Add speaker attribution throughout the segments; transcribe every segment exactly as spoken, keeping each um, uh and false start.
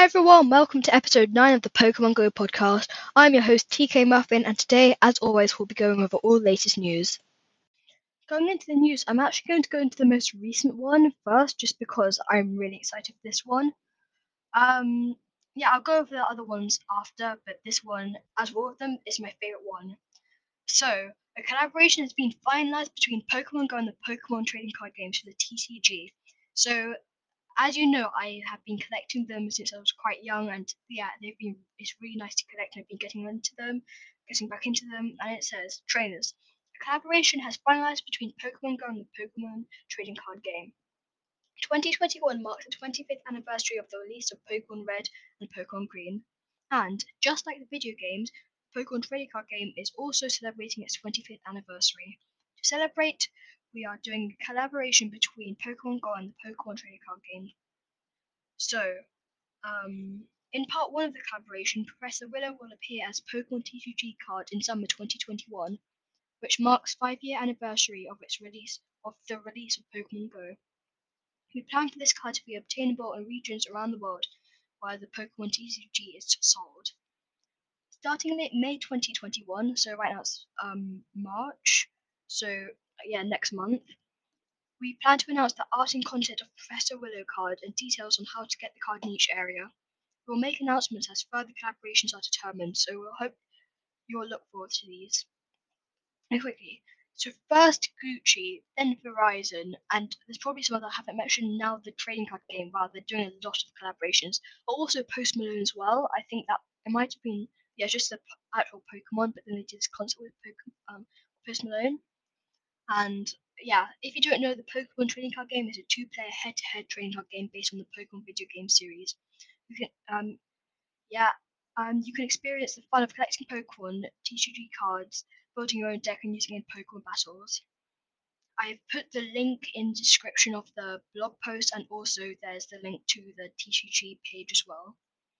Speaker 1: everyone, welcome to episode nine of the Pokemon Go podcast. I'm your host T K Muffin, and today, as always, we'll be going over all the latest news. Going into the news, I'm actually going to go into the most recent one first, just because I'm really excited for this one. Um, yeah, I'll go over the other ones after, but this one, as all of them, is my favorite one. So, a collaboration has been finalized between Pokemon Go and the Pokemon trading card games for the T C G. So, as you know, I have been collecting them since I was quite young, and yeah, they've been. It's really nice to collect, and I've been getting into them, getting back into them. And it says, trainers, a collaboration has finalized between Pokemon Go and the Pokemon trading card game. twenty twenty-one marked the twenty-fifth anniversary of the release of Pokemon Red and Pokemon Green, and just like the video games, the Pokemon trading card game is also celebrating its twenty-fifth anniversary. To celebrate, we are doing a collaboration between Pokemon Go and the Pokemon trading card game. So, um, in part one of the collaboration, Professor Willow will appear as Pokemon T C G card in summer twenty twenty-one, which marks five-year anniversary of its release of the release of Pokemon Go. We plan for this card to be obtainable in regions around the world where the Pokemon T C G is sold. Starting in May twenty twenty-one, so right now it's um, March, so yeah, next month, we plan to announce the art and content of Professor Willow card and details on how to get the card in each area. We'll make announcements as further collaborations are determined, so we'll hope you'll look forward to these. And quickly, so first Gucci, then Verizon, and there's probably some other I haven't mentioned now, the trading card game, rather they're doing a lot of collaborations, but also Post Malone as well. I think that it might have been, yeah, just the actual Pokemon, but then they did this concert with Pokemon, um, Post Malone. And yeah, if you don't know, the Pokemon trading card game is a two-player head-to-head trading card game based on the Pokemon video game series. You can, um, yeah, um, you can experience the fun of collecting Pokemon T C G cards, building your own deck, and using it in Pokemon battles. I've put the link in the description of the blog post, and also there's the link to the T C G page as well.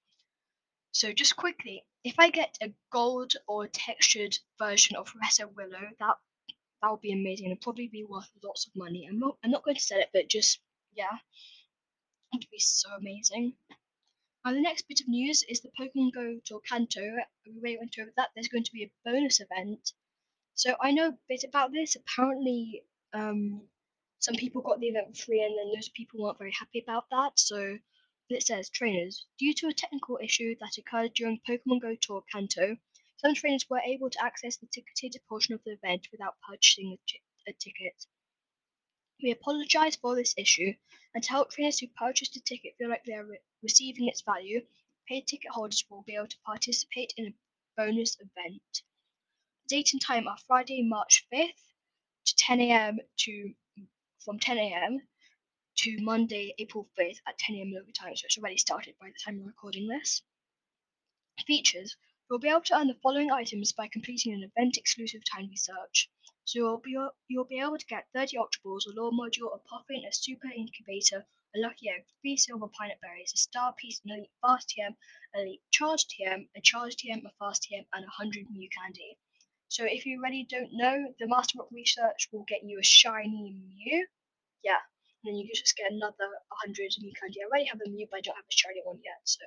Speaker 1: So just quickly, if I get a gold or textured version of Professor Willow, that that would be amazing. It'd probably be worth lots of money. I'm not I'm not going to sell it, but just yeah, it would be so amazing. Now, the next bit of news is the Pokemon Go Tour Kanto. We already went over that. There's going to be a bonus event. So I know a bit about this. Apparently, um, some people got the event for free, and then those people weren't very happy about that. So it says, trainers, due to a technical issue that occurred during Pokemon Go Tour Kanto, some trainers were able to access the ticketed portion of the event without purchasing a, t- a ticket. We apologize for this issue, and to help trainers who purchased a ticket feel like they are re- receiving its value, paid ticket holders will be able to participate in a bonus event. The date and time are Friday, March fifth to ten a m to from ten a m to Monday, April fifth at ten a m local time, so it's already started by the time we're recording this. Features: you'll be able to earn the following items by completing an event-exclusive timely search. So you'll be, you'll be able to get thirty Ultra Balls, a lore module, a Puffin, a Super Incubator, a Lucky Egg, three Silver Planet Berries, a Star Piece, an Elite Fast T M, an Elite Charge T M, a Charge T M, a Fast T M, and one hundred Mew Candy. So if you already don't know, the Master Rock Research will get you a shiny Mew. Yeah, and then you can just get another one hundred Mew Candy. I already have a Mew, but I don't have a shiny one yet, so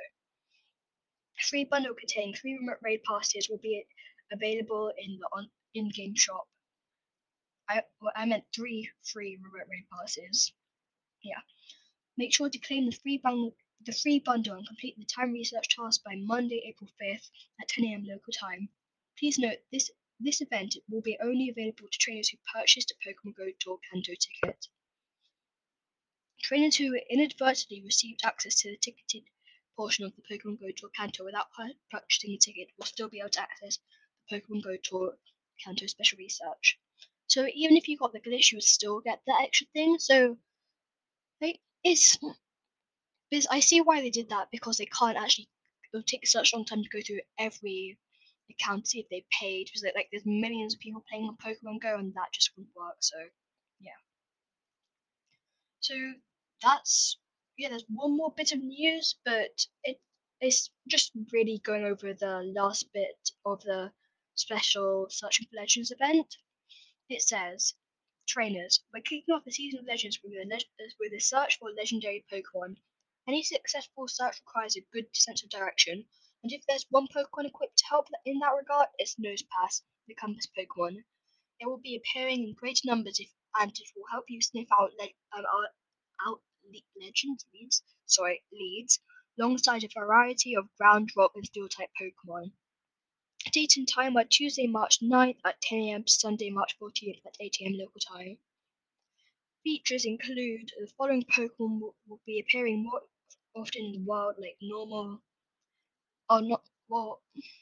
Speaker 1: a free bundle containing three remote raid passes will be available in the on in-game shop. I well, I meant three free remote raid passes. Yeah. Make sure to claim the free bundle the free bundle and complete the time research task by Monday, April fifth at ten a m local time. Please note this this event will be only available to trainers who purchased a Pokemon Go Tour Kanto ticket. Trainers who inadvertently received access to the ticketed portion of the Pokemon Go Tour Kanto without purchasing a ticket will still be able to access the Pokemon Go Tour Kanto special research. So even if you got the glitch, you would still get that extra thing. So like, it's because I see why they did that, because they can't actually. It'll take such a long time to go through every account to see if they paid. Because like there's millions of people playing on Pokemon Go, and that just wouldn't work. So yeah. So that's yeah. There's one more bit of news, but it it's just really going over the last bit of the special Searching for Legends event. It says, trainers, we're kicking off the season of Legends with a, leg- with a search for legendary Pokemon. Any successful search requires a good sense of direction, and if there's one Pokemon equipped to help in that regard, it's Nosepass, the compass Pokemon. It will be appearing in greater numbers if, and it will help you sniff out, le- um, out, out le- legends, leads, sorry, leads, alongside a variety of ground, rock, and steel type Pokemon. Date and time are Tuesday, March ninth at ten a m to Sunday, March fourteenth at eight a m local time. Features include the following Pokemon will, will be appearing more often in the wild, like normal, or not, well,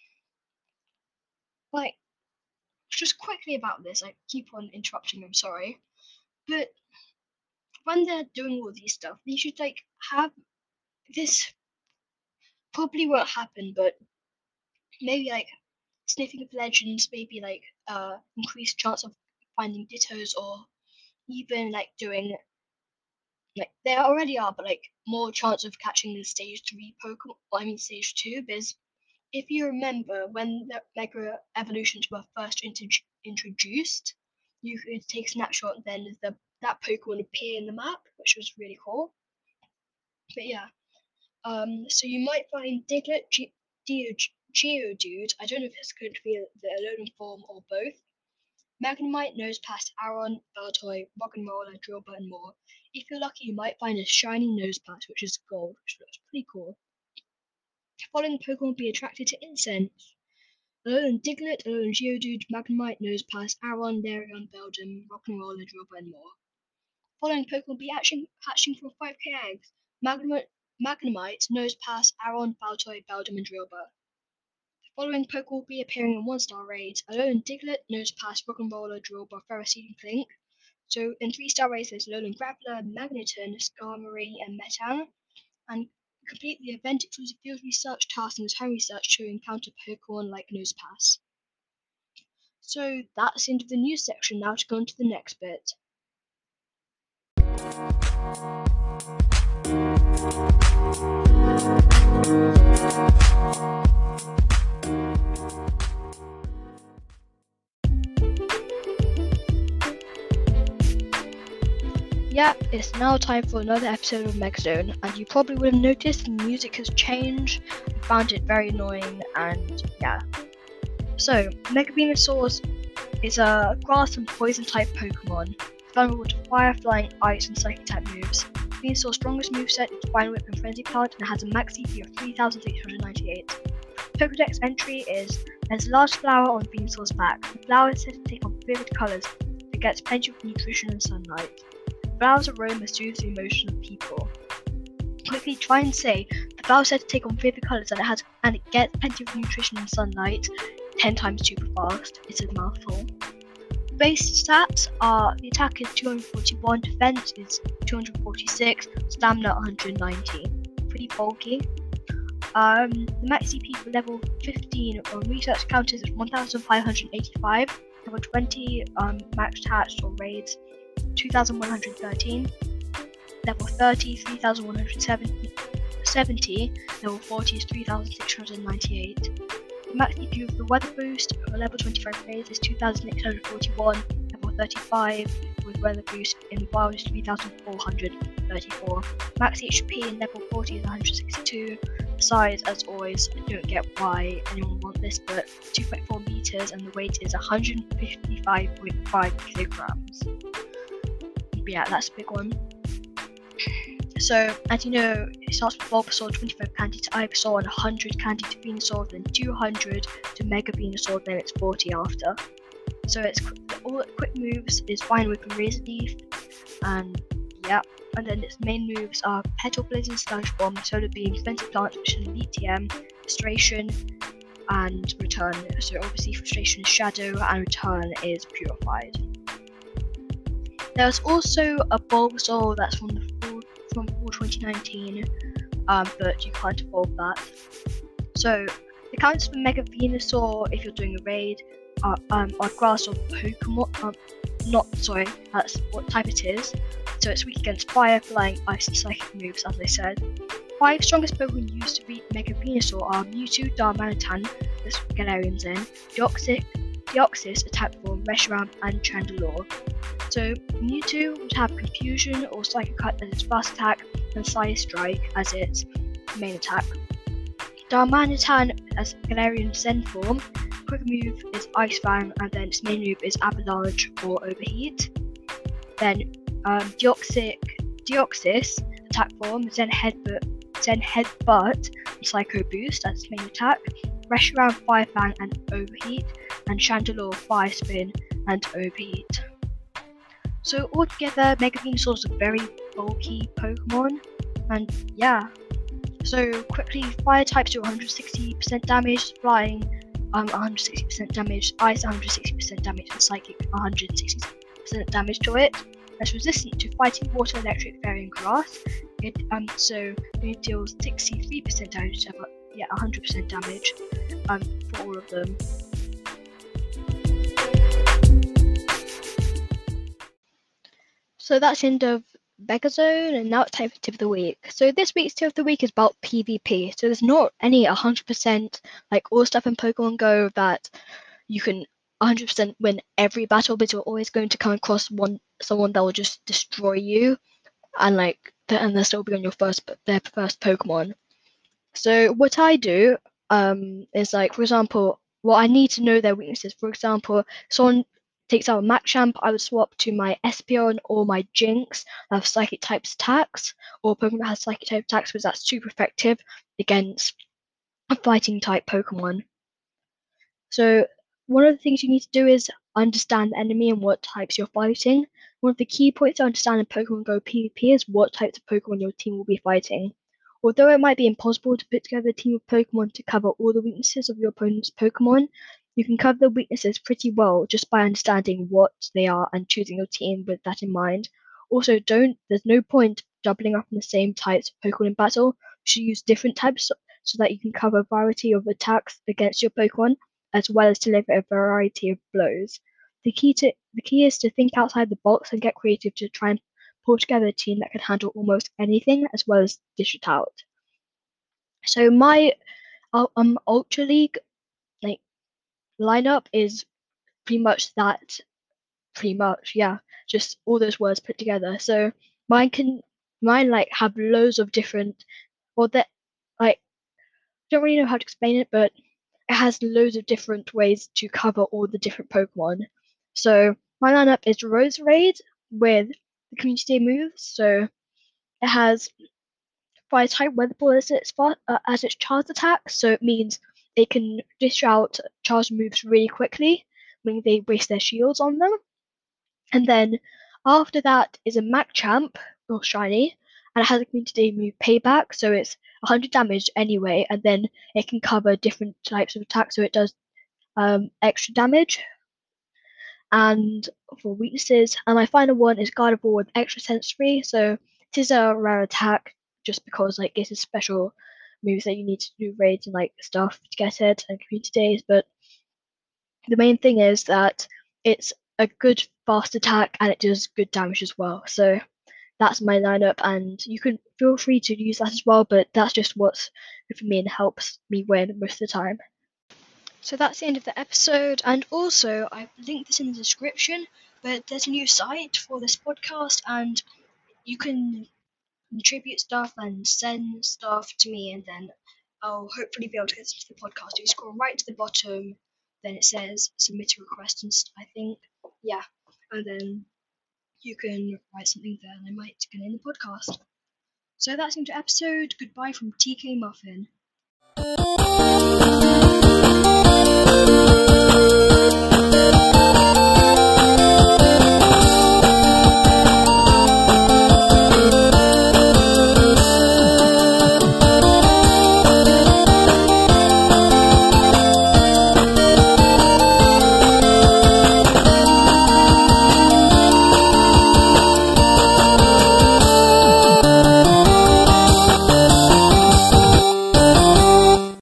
Speaker 1: like, just quickly about this, I keep on interrupting, I'm sorry, but when they're doing all these stuff, they should, like, have, this probably won't happen, but maybe, like, sniffing of legends, maybe, like, uh, increased chance of finding dittos, or even, like, doing, like, there already are, but, like, more chance of catching the stage three Pokemon, well, I mean stage two, because if you remember when the Mega Evolutions were first intro- introduced, you could take a snapshot and then the, that Pokemon would appear in the map, which was really cool. But yeah, um, so you might find Diglett, Ge- Geo- Geodude, I don't know if it's going to be the Alolan form or both, Magnemite, Nosepass, Aron, Baltoy, Rock'n'Roller, Drillbur, and more. If you're lucky, you might find a shiny Nosepass, which is gold, which looks pretty cool. The following Pokemon will be attracted to incense. Alolan Diglett, Alolan Geodude, Magnemite, Nosepass, Aron, Larion, Beldum, Rock'n'Roller, Drillbur, and more. Following Pokemon will be hatching, hatching from five K eggs. Magnemite, Magnemite, Nosepass, Aron, Baltoy, Beldum, and Drillbur. The following Pokemon will be appearing in one-star raids. Alolan Diglett, Nosepass, Rock'n'Roller, Drillbur, Ferroseed, and Klink. So in three-star raids there's Alolan Graveler, Magneton, Skarmory, and Metang. And complete the event includes a field research task and home research to encounter Pokemon like Nosepass. So that's the end of the news section. Now to go on to the next bit. Yep, it's now time for another episode of Megazone, and you probably would have noticed the music has changed. I found it very annoying, and yeah. So, Mega Venusaur is a grass and poison type Pokemon, vulnerable to fire, flying, ice, and psychic type moves. Venusaur's strongest moveset is Fine Whip and Frenzy Cloud, and has a max C P of three thousand six hundred ninety-eight. Pokedex entry is: there's a large flower on Venusaur's back. The flower is said to take on vivid colours. It gets plenty of nutrition and sunlight. The flower's aroma soothes the emotion of people. Quickly try and say the flower is said to take on vivid colours and it has and it gets plenty of nutrition and sunlight ten times super fast. It's a mouthful. Base stats are: the attack is two hundred forty-one, defense is two hundred forty-six, stamina one hundred ninety. Pretty bulky. Um, the max C P for level fifteen on research counters is one thousand five hundred eighty-five. Level twenty um, max hatched or raids two thousand one hundred thirteen. Level thirty, three thousand one hundred seventy. Level forty is three thousand six hundred ninety-eight. The max C P of the weather boost for level twenty-five phase is two thousand eight hundred forty-one. Level thirty-five with weather boost in the wild is three thousand four hundred thirty-four. Max H P in level forty is one hundred sixty-two. The size, as always, I don't get why anyone wants this, but two point four meters, and the weight is one hundred fifty-five point five kilograms. But yeah, that's a big one. So, as you know, it starts with Bulbasaur, twenty-five candy to Ivysaur, and one hundred candy to Venusaur, then two hundred to Mega Venusaur, then it's forty after. So it's all quick moves is Fine Whip and Razor Leaf, and yeah, and then its main moves are Petal Blizzard, Sludge Bomb, Solar Beam, Frenzy Plant, which is Elite T M, Frustration, and Return. So obviously Frustration is Shadow, and Return is Purified. There's also a Bulbasaur that's from the full, from fall twenty nineteen, um, but you can't evolve that. So the counts for Mega Venusaur, if you're doing a raid, are, um, are Grass or Pokemon. Um, not sorry, that's what type it is. So it's weak against Fire, Flying, Ice, and Psychic moves, as I said. Five strongest Pokemon used to beat Mega Venusaur are Mewtwo, Darmanitan, this Galarian's in, Deoxys, Deoxys, Attack Form, Reshiram, and Chandelure. So Mewtwo would have Confusion or Psychic Cut as its fast attack, and Psy Strike as its main attack. Darmanitan as Galarian Zen form, quick move is Ice Fang, and then its main move is Avalanche or Overheat. Then um, Deoxys, Deoxys attack form, Zen Headbutt, Zen Headbutt, and Psycho Boost as its main attack. Reshiram Fire Fang and Overheat, and Chandelure Fire Spin and Overheat. So altogether, Mega Venusaur is a very bulky Pokemon, and yeah. So quickly, Fire types do one hundred sixty percent damage, Flying um, one hundred sixty percent damage, Ice one hundred sixty percent damage, and Psychic one hundred sixty percent damage to it. It's resistant to Fighting, Water, Electric, Fairy, and Grass. It um so it deals sixty-three percent damage, to, yeah, one hundred percent damage um for all of them. So that's the end of Megazone, and now it's time for Tip of the Week. So this week's Tip of the Week is about PvP. So there's not any one hundred percent like all stuff in Pokemon Go that you can one hundred percent win every battle, but you're always going to come across one someone that will just destroy you, and like and they'll still be on your first their first Pokemon. So what I do um is like, for example, what I need to know their weaknesses. For example, someone takes out a Machamp, I would swap to my Espeon or my Jinx that have Psychic types attacks, or Pokemon that has Psychic type attacks because that's super effective against a Fighting type Pokemon. So one of the things you need to do is understand the enemy and what types you're fighting. One of the key points to understand in Pokemon Go PvP is what types of Pokemon your team will be fighting. Although it might be impossible to put together a team of Pokemon to cover all the weaknesses of your opponent's Pokemon, you can cover the weaknesses pretty well just by understanding what they are and choosing your team with that in mind. Also, don't there's no point doubling up on the same types of Pokemon in battle. You should use different types so that you can cover a variety of attacks against your Pokemon, as well as deliver a variety of blows. The key to the key is to think outside the box and get creative to try and pull together a team that can handle almost anything, as well as dish it out. So my um Ultra League like lineup is pretty much that. Pretty much, yeah, just all those words put together. So mine can mine like have loads of different, well, that like don't really know how to explain it, but it has loads of different ways to cover all the different Pokemon. So my lineup is Roserade with the Community Day moves. So it has Fire type Weather Ball as its uh, as its charge attack. So it means it can dish out charge moves really quickly, meaning they waste their shields on them. And then after that is a Machamp or Shiny, and it has a Community Day move Payback. So it's one hundred damage anyway, and then it can cover different types of attacks. So it does um, extra damage. And for weaknesses, and my final one is Gardevoir with extra sensory. So it is a rare attack just because like it's a special moves that you need to do raids and like stuff to get it and community days. But the main thing is that it's a good fast attack and it does good damage as well. So that's my lineup, and you can feel free to use that as well. But that's just what's good for me and helps me win most of the time. So that's the end of the episode, and also I've linked this in the description, but there's a new site for this podcast, and you can contribute stuff and send stuff to me, and then I'll hopefully be able to get into the podcast. You scroll right to the bottom, then it says submit a request, and I think, yeah, and then you can write something there, and I might get in the podcast. So that's the end of the episode. Goodbye from T K Muffin.